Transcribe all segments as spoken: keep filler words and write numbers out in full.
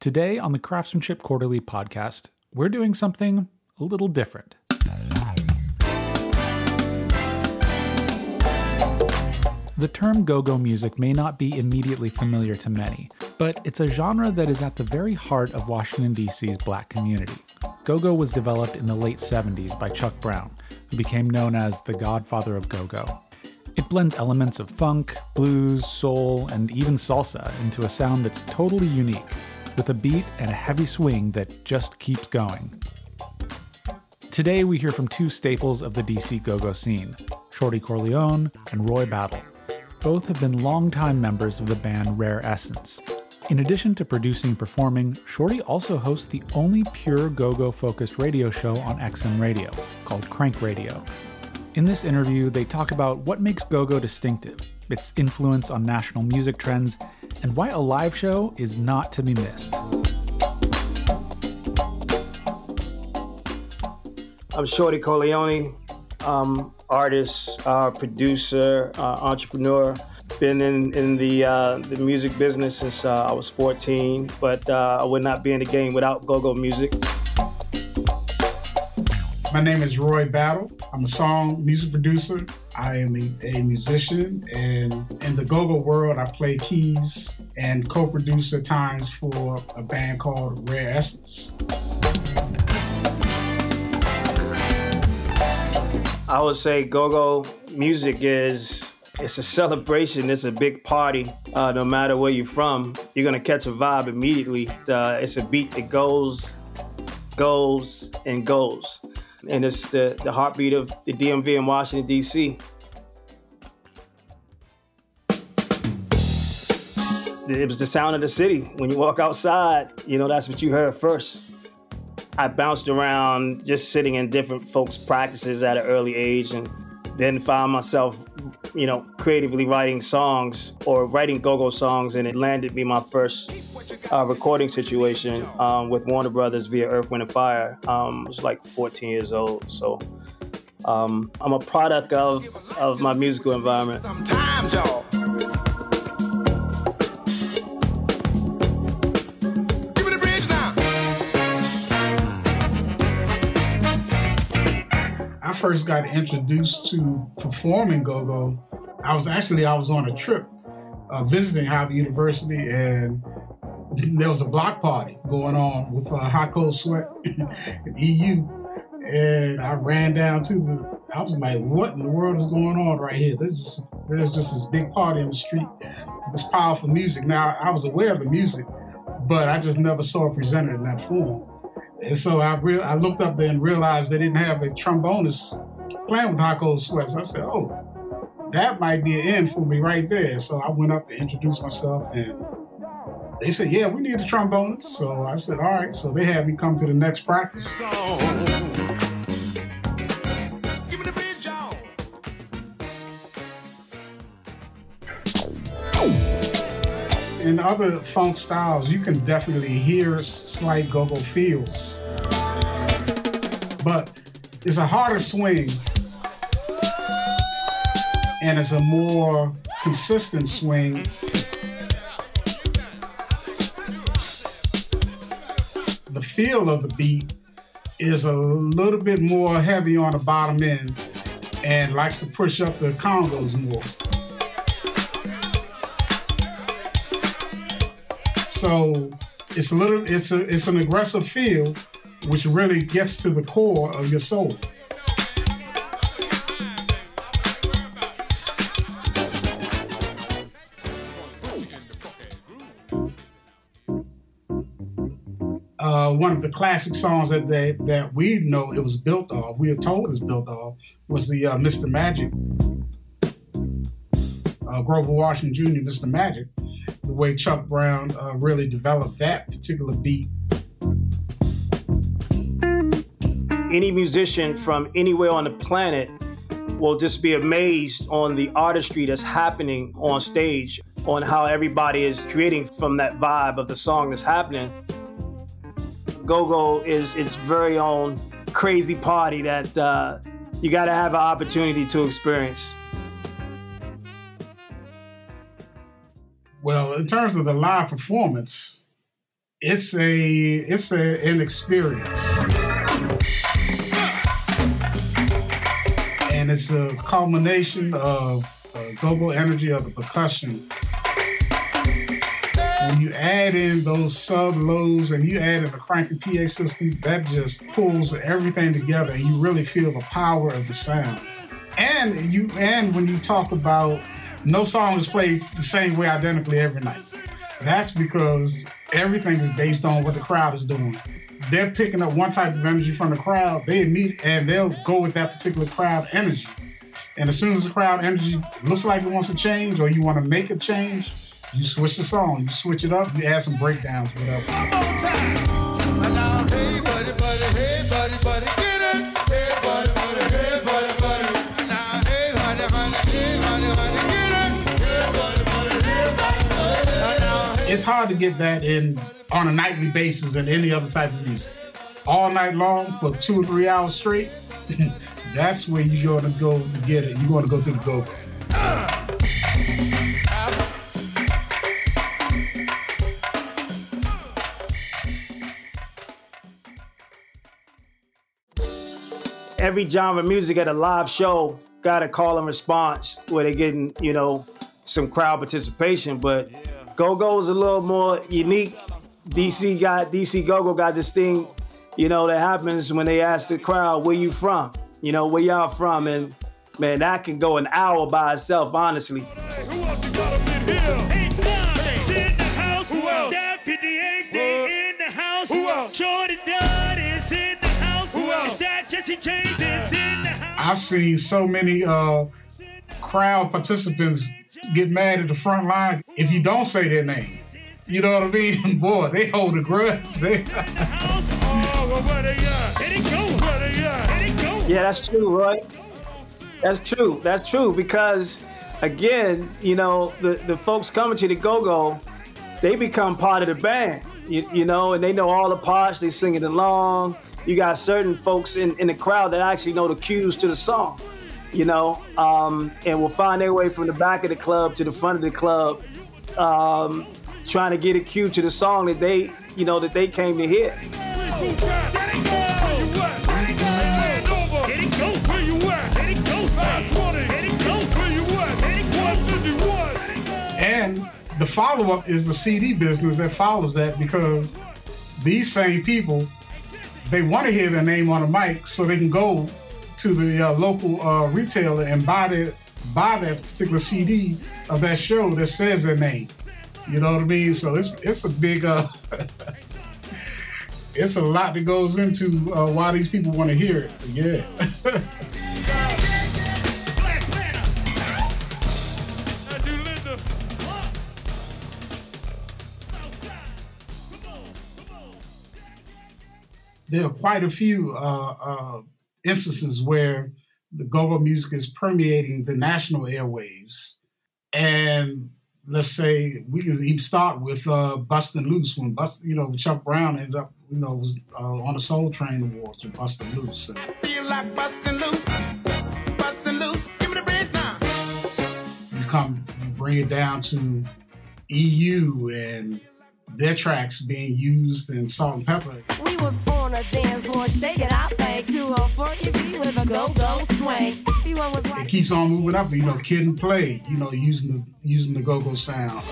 Today on the Craftsmanship Quarterly podcast, we're doing something a little different. The term go-go music may not be immediately familiar to many, but it's a genre that is at the very heart of Washington, D C's Black community. Go-go was developed in the late seventies by Chuck Brown, who became known as the godfather of go-go. It blends elements of funk, blues, soul, and even salsa into a sound that's totally unique, with a beat and a heavy swing that just keeps going. Today we hear from two staples of the D C go-go scene, Shorty Corleone and Roy Battle. Both have been longtime members of the band Rare Essence. In addition to producing and performing, Shorty also hosts the only pure go-go focused radio show on X M Radio, called Crank Radio. In this interview, they talk about what makes go-go distinctive, its influence on national music trends, and why a live show is not to be missed. I'm Shorty Corleone. Um, artist, uh, producer, uh, entrepreneur. Been in, in the uh, the music business since uh, I was fourteen, but uh, I would not be in the game without go-go music. My name is Roy Battle. I'm a song music producer. I am a, a musician, and in the go-go world, I play keys and co-produce at times for a band called Rare Essence. I would say go-go music is, it's a celebration, it's a big party. Uh, no matter where you're from, you're gonna catch a vibe immediately. Uh, it's a beat that goes, goes, and goes. And it's the, the heartbeat of the D M V in Washington, D C. It was the sound of the city. When you walk outside, you know, that's what you heard first. I bounced around just sitting in different folks' practices at an early age, and then found myself, you know, creatively writing songs or writing go-go songs, and it landed me my first uh, recording situation um, with Warner Brothers via Earth, Wind and Fire. Um, I was like fourteen years old, so um, I'm a product of of my musical environment. Sometimes, y'all. First got introduced to performing go-go, I was actually, I was on a trip uh, visiting Howard University, and there was a block party going on with uh, Hot Cold Sweat and E U, and I ran down to the, I was like, what in the world is going on right here? There's just, there's just this big party in the street, this powerful music. Now, I was aware of the music, but I just never saw it presented in that form. And so I re- I looked up there and realized they didn't have a trombonist playing with Hot Cold Sweat. So I said, oh, that might be an end for me right there. So I went up and introduced myself, and they said, yeah, we need a trombonist. So I said, all right. So they had me come to the next practice. In other funk styles, you can definitely hear slight go-go feels. But it's a harder swing, and it's a more consistent swing. The feel of the beat is a little bit more heavy on the bottom end and likes to push up the congos more. So it's a little, it's a, it's an aggressive feel, which really gets to the core of your soul. Uh, one of the classic songs that they, that we know it was built off, we are told it's built off, was the uh, Mister Magic, uh, Grover Washington Junior, Mister Magic. The way Chuck Brown uh, really developed that particular beat. Any musician from anywhere on the planet will just be amazed on the artistry that's happening on stage, on how everybody is creating from that vibe of the song that's happening. Go-go is its very own crazy party that uh, you gotta have an opportunity to experience. Well, in terms of the live performance, it's a it's a, an experience, and it's a culmination of uh, go-go energy of the percussion. When you add in those sub lows and you add in a cranky P A system, that just pulls everything together, and you really feel the power of the sound. And you and when you talk about no song is played the same way identically every night, that's because everything is based on what the crowd is doing. They're picking up one type of energy from the crowd, they immediately and they'll go with that particular crowd energy. And as soon as the crowd energy looks like it wants to change, or you want to make a change, you switch the song, you switch it up, you add some breakdowns, whatever. One more time. And now, hey, buddy, buddy, hey, buddy, buddy, get it. Hey, buddy, buddy, hey, buddy, buddy. And now, hey, honey, honey, hey, honey, honey, get it. Hey, buddy, buddy, hey, buddy, buddy. It's hard to get that in on a nightly basis in any other type of music. All night long for two or three hours straight, that's where you're going to go to get it. You're going to go to the go-go. Uh. Every genre of music at a live show got a call and response where they're getting, you know, some crowd participation. But go-go is a little more unique. D C got D C go-go got this thing, you know, that happens when they ask the crowd, where you from? You know, where y'all from? And man, that can go an hour by itself, honestly. Who else got up in here? Eight times in the house. Who else? Deputy eight in the house. Who else? Shorty Dunn is in the house. Who else? That Jesse James is in the house. I've seen so many uh, crowd participants get mad at the front line if you don't say their name. You know what I mean? Boy, they hold a grudge. They Yeah, that's true, Roy. That's true. That's true because, again, you know, the, the folks coming to the go-go, they become part of the band, you, you know, and they know all the parts. They sing it along. You got certain folks in, in the crowd that actually know the cues to the song, you know, um, and will find their way from the back of the club to the front of the club, um, trying to get a cue to the song that they, you know, that they came to hear. And the follow-up is the C D business that follows that, because these same people, they want to hear their name on the mic so they can go to the uh, local uh, retailer and buy that, buy that particular C D of that show that says their name. You know what I mean? So it's it's a big, uh, it's a lot that goes into uh, why these people want to hear it. Yeah. There are quite a few uh, uh, instances where the go-go music is permeating the national airwaves. And let's say we can even start with uh, Bustin' Loose, when Bust, you know, Chuck Brown ended up, you know, was uh, on the Soul Train Awards with Bustin' Loose. And I feel like bustin' loose, bustin' loose. Give me the bridge now. You come, you bring it down to E U and their tracks being used in Salt and Pepper. We was on a dance floor shaking our thing to a funky beat with a go-go swing. Was like, it keeps on moving up, you know, Kid and Play, you know, using the using the go-go sound.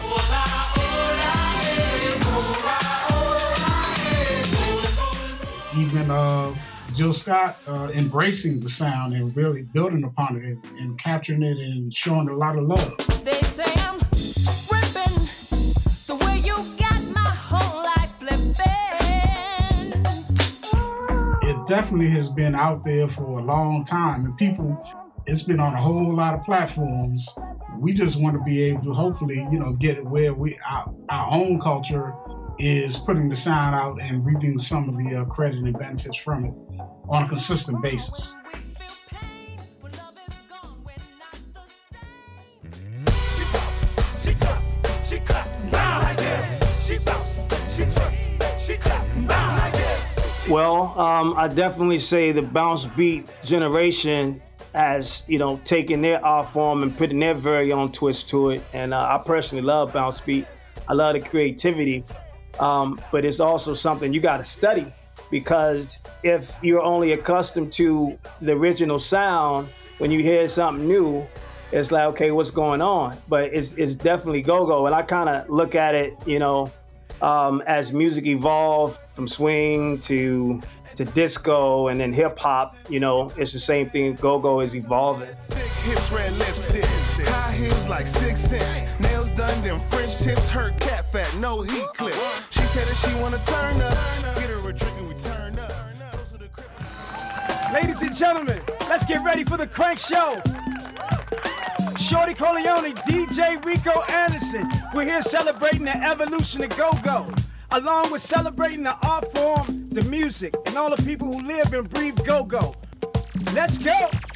Even uh, Jill Scott uh, embracing the sound and really building upon it and, and capturing it and showing a lot of love. They say I'm tripping the way you got my whole life flipping. It definitely has been out there for a long time, and people, it's been on a whole lot of platforms. We just want to be able to hopefully, you know, get it where we our, our own culture is putting the sound out and reaping some of the uh, credit and benefits from it on a consistent basis. Well, um, I definitely say the bounce beat generation has, you know, taken their art form and putting their very own twist to it. And uh, I personally love bounce beat. I love the creativity. Um, but it's also something you got to study, because if you're only accustomed to the original sound, when you hear something new, it's like, okay, what's going on? But it's it's definitely go-go. And I kind of look at it, you know, um, as music evolved from swing to to disco and then hip hop, you know, it's the same thing. Go-go is evolving. Thick hips, red lipstick, high heels like six inch, nails done, them French tips, her cat fat, no heat clip. She said that she wanna turn up, get her a drink and we turn up. Ladies and gentlemen, let's get ready for the Crank Show. Shorty Corleone, D J Rico Anderson. We're here celebrating the evolution of go-go, along with celebrating the art form, the music, and all the people who live and breathe go-go. Let's go.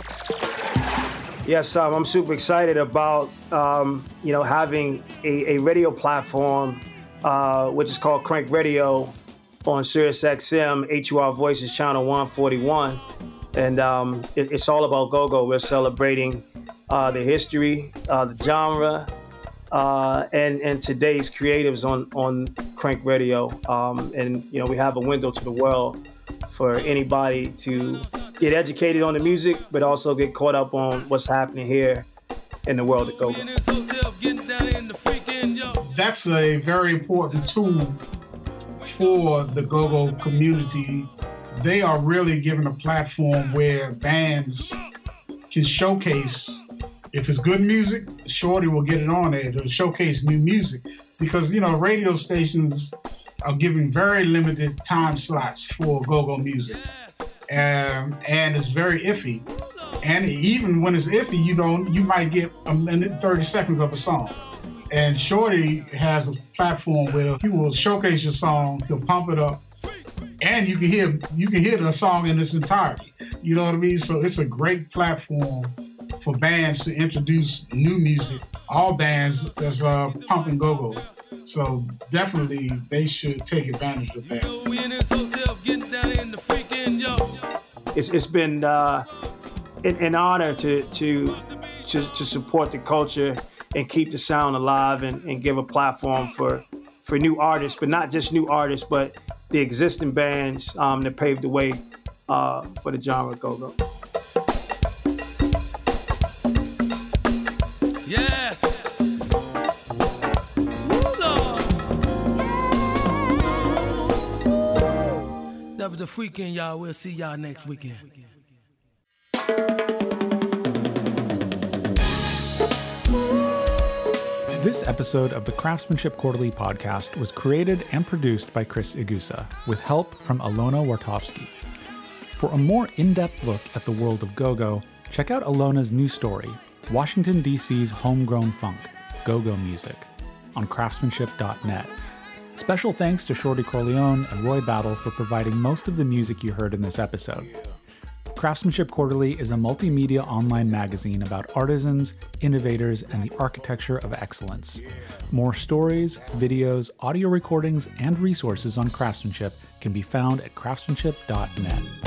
Yes, um, I'm super excited about, um, you know, having a, a radio platform, uh, which is called Crank Radio on Sirius X M, H U R Voices Channel one forty-one. And um, it, it's all about go-go. We're celebrating uh, the history, uh, the genre, uh, and, and today's creatives on, on Crank Radio. Um, and, you know, we have a window to the world for anybody to get educated on the music, but also get caught up on what's happening here in the world of go-go. That's a very important tool for the go-go community. They are really given a platform where bands can showcase. If it's good music, Shorty will get it on there. They'll showcase new music, because, you know, radio stations are giving very limited time slots for go-go music. Um, and it's very iffy. And even when it's iffy, you don't, you might get a minute, thirty seconds of a song. And Shorty has a platform where he will showcase your song, he'll pump it up, and you can hear you can hear the song in its entirety. You know what I mean? So it's a great platform for bands to introduce new music. All bands that's uh, pumping go-go. So definitely they should take advantage of that. It's it's been uh, an, an honor to, to to to support the culture and keep the sound alive, and, and give a platform for for new artists, but not just new artists, but the existing bands um, that paved the way uh, for the genre go-go. Yes. That was the freaking, y'all. We'll see y'all next weekend. This episode of the Craftsmanship Quarterly podcast was created and produced by Chris Igusa, with help from Alona Wartowski. For a more in-depth look at the world of go-go, check out Alona's new story, Washington, D C's Homegrown Funk, Go-Go Music, on craftsmanship dot net. Special thanks to Shorty Corleone and Roy Battle for providing most of the music you heard in this episode. Craftsmanship Quarterly is a multimedia online magazine about artisans, innovators, and the architecture of excellence. More stories, videos, audio recordings, and resources on craftsmanship can be found at craftsmanship dot net.